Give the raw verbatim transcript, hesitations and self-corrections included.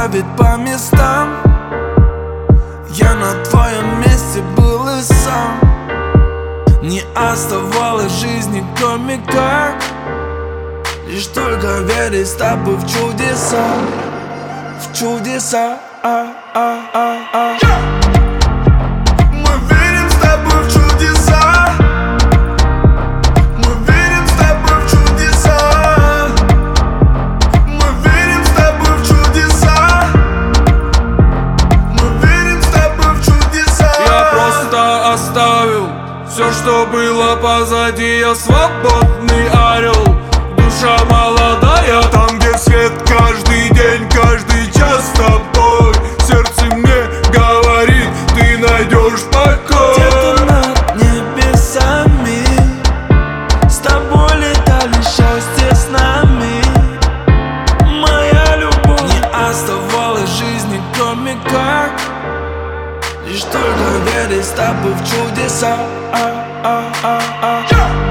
расставить по местам. Я на твоем месте был и сам. Не оставалось в жизни, кроме как лишь только верить с тобой в чудеса, в чудеса. а, а, а, а. Мы верим с тобой в чудеса. Мы верим с тобой в чудеса. Мы верим с тобой в чудеса. Мы верим с тобой в чудеса. Я просто оставил все, что было позади. Я свободный орел, душа молодая. Там, где свет каждый день, каждый час с тобой. Сердце мне говорит, ты найдешь покой. Где-то над небесами с тобой летали счастье с нами. Моя любовь. Не оставалось в жизни, кроме как лишь только верить с тобой в чудеса. а, а, а, а.